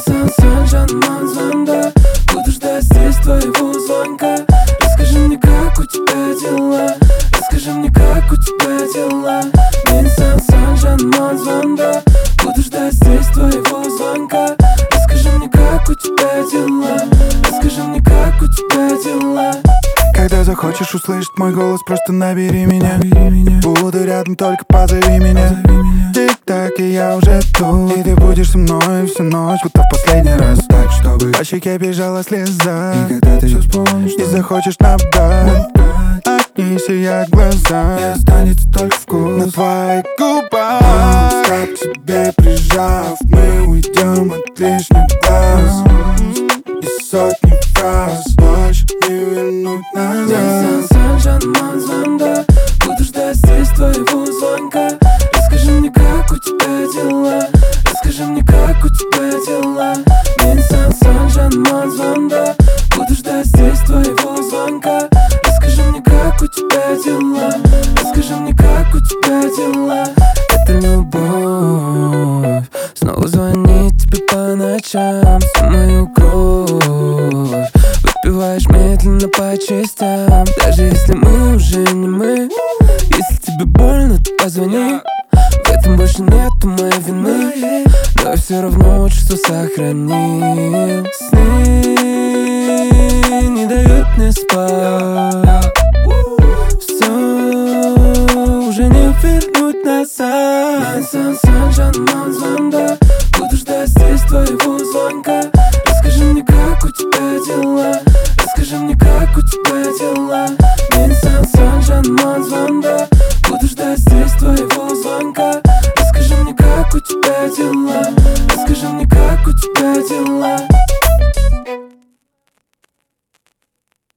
сан, жаным, звонда. Буду ждать здесь твоего звонка. Расскажи мне, как у тебя дела. Расскажи мне, как у тебя дела. Сан, жаным, звонда. Буду ждать здесь твоего звонка. Расскажи мне, как у тебя дела. Расскажи мне, как у тебя дела. Когда захочешь услышать мой голос, просто набери меня. Буду рядом, только позови меня. Тик-так, и я уже тут. И ты будешь со мной всю ночь, будто в последний раз. Так, чтобы по щеке бежала слеза. И когда ты все вспомнишь и захочешь набрать, от ней сияют глаза, и останется только вкус на твоих губах. Стоп, к себе прижав, мы уйдем от лишних глаз и сотни фраз больше не вернуть назад. Сан, жаным, звонда. Буду ждать здесь твоего звонка. Расскажи мне, как у тебя дела. Расскажи мне, как у тебя дела. Сан, жаным, звонда. Буду ждать здесь твоего звонка. Расскажи мне, как у тебя дела. Расскажи мне, как у тебя дела. Это любовь. Снова звонит тебе по ночам. Всю мою кровь выпиваешь медленно по частям. Даже если мы уже не мы. Если тебе больно, то позвони. В этом больше нету моей вины. Но я все равно чувство сохранил. Сны не дают мне спать. Все уже не вернуть назад. Сан, жаным, звонда. Буду ждать здесь твоего звонка. Расскажи мне, как у тебя дела. Расскажи мне, как у тебя дела. Сан, жаным, звонда. Буду ждать здесь твоего звонка. Расскажи мне, как у тебя дела. Расскажи